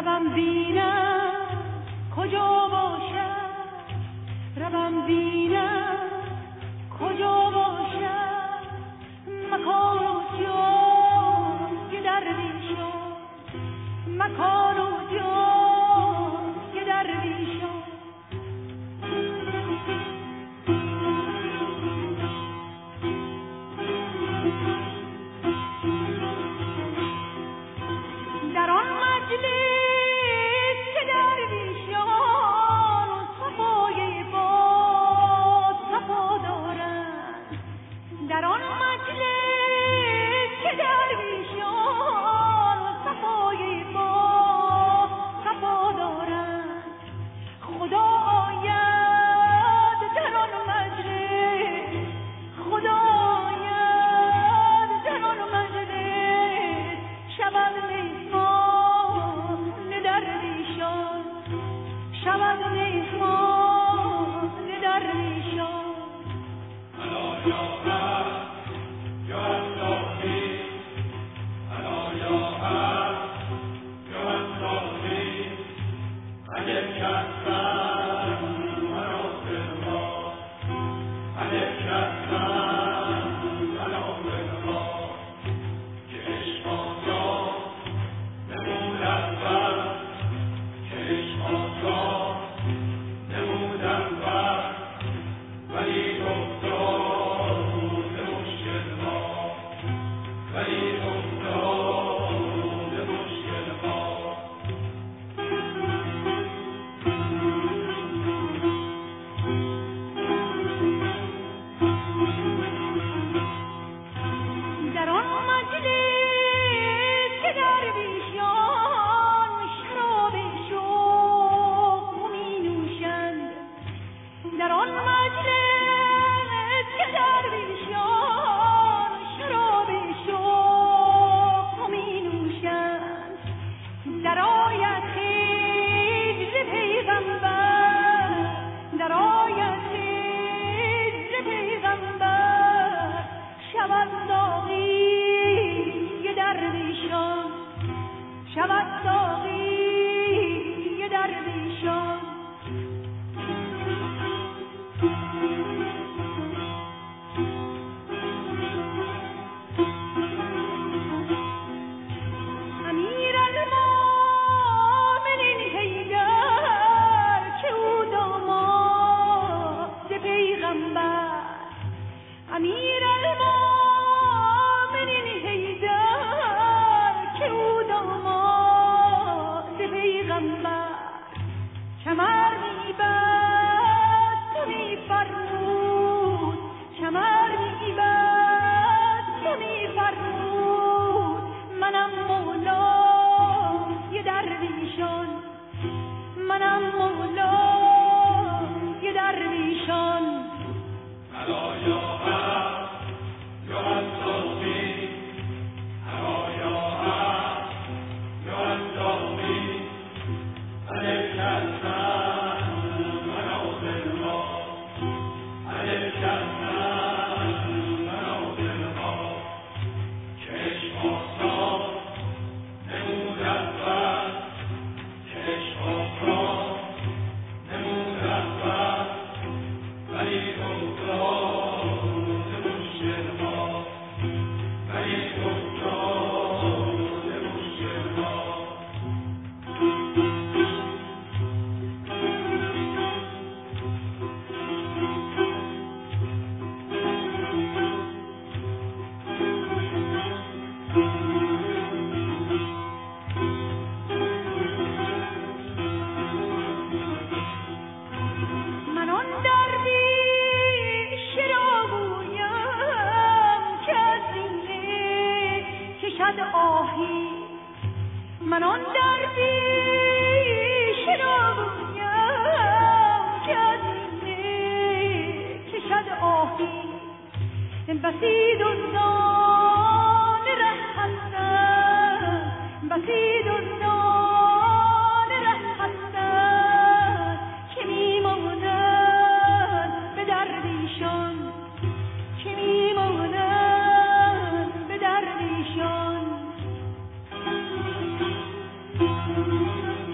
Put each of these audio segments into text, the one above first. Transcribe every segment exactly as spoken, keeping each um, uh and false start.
روم بینم کجا باشد، روم بینم کجا باشد، مکان و جای درویشان، مکان و جای درویشان. در آن مجلس که درویشان صفای با صفا دارند، در آن مجلس که درویشان صفای با صفا دارند، خدا آید در آن مجلس، خدا آید در آن مجلس، شود میهمان درویشان، شود میهمان درویشان. الا یا حق یا الهی، الا یا حق یا الهی، اگه کسم مرا بنما، اگه کسم مرا بنما، که عشق آزاد نمودم بر، که عشق آزاد نمودم بر، ولی افتاد مشکل ما، ولی افتاد مشکل ما. در آن مجلس که درویشان شراب شوق می نوشند، در آن مجلس که درویشان شراب شوق می نوشند، در آیت خضر پیغمبر، در آیت خضر پیغمبر، شود ساقی درویشان، شود ساقی درویشان. امیر المؤمنین حیدر که او داماد پیغمبر، امیر المؤمنین حیدر که او داماد پیغمبر، کمر میبست تو میفرمود، کمر میبست تو میفرمود، منم مولای درویشان، منم مولای درویشان. الا یا حق یا الهی، الا یا حق یا الهی، اگه کسم مرا بنما، اگه کسم مرا بنما، که عشق آزاد نمودم بر، که عشق آزاد نمودم بر، ولی افتاد مشکل ما، ولی افتاد مشکل ما. من آن درویش را گویم که از سینه کشد آهی، من آن درویش را گویم که از سینه کشد آهی، بسی دزدان ره هستند، بسی دزدان ره هستند که میمانند به درویشان، که میمانند به درویشان.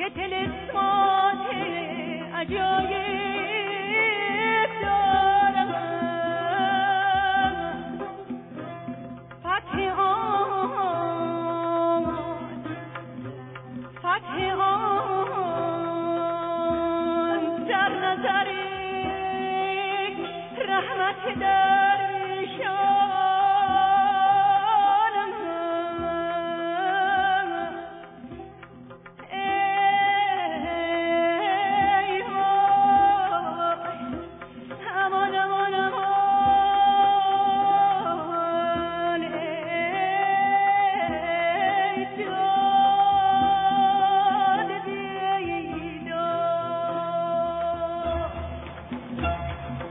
که طلسمات عجایب دارم فتح آن فتح آن در نظر رحمت درویشانم ای وای امان امان امان ای جان دیدار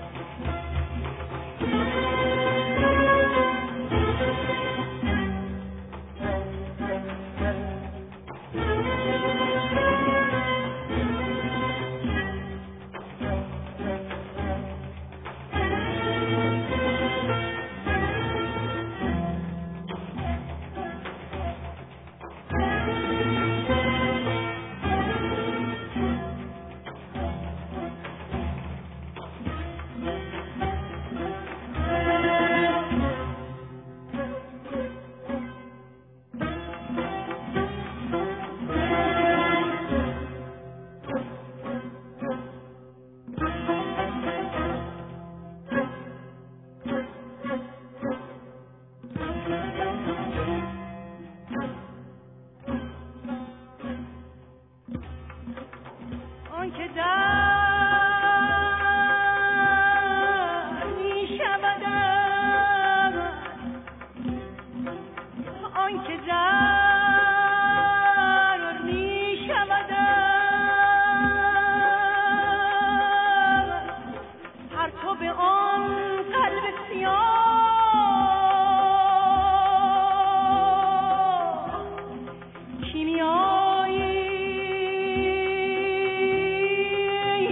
آنکه در می شودم آنکه در می شودم پرتو آن قلب سیاه کیمیایی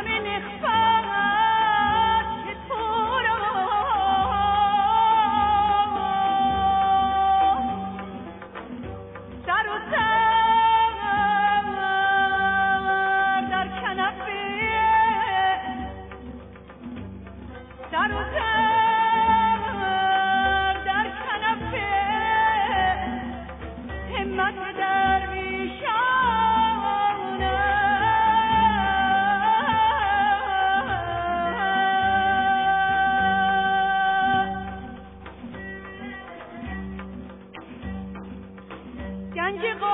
همین اخفاق که تو را سر و سر در کنفه سر و سر در کنفه همت درویشانه گنج